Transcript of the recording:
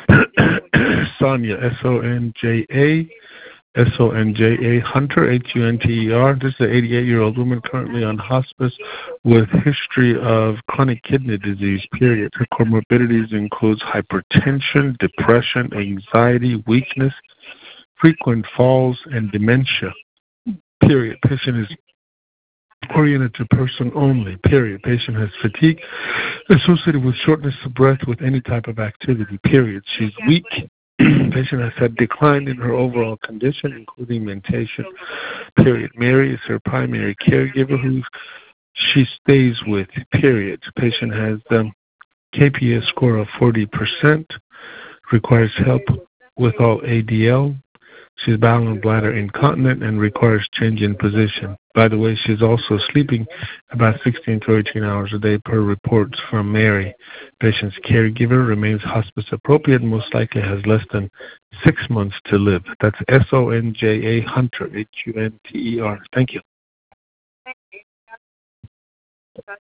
Sonia, Sonja Hunter, Hunter. This is an 88-year-old woman currently on hospice with history of chronic kidney disease, period. Her comorbidities includes hypertension, depression, anxiety, weakness, frequent falls, and dementia, period. Patient is oriented to person only, period. Patient has fatigue associated with shortness of breath with any type of activity, period. She's weak. Patient has had decline in her overall condition, including mentation, period. Mary is her primary caregiver who she stays with, period. Patient has KPS score of 40%, requires help with all ADL. She's bowel and bladder incontinent and requires change in position. By the way, she's also sleeping about 16 to 18 hours a day per reports from Mary. Patient's caregiver remains hospice appropriate and most likely has less than 6 months to live. That's Sonja Hunter, Hunter. Thank you.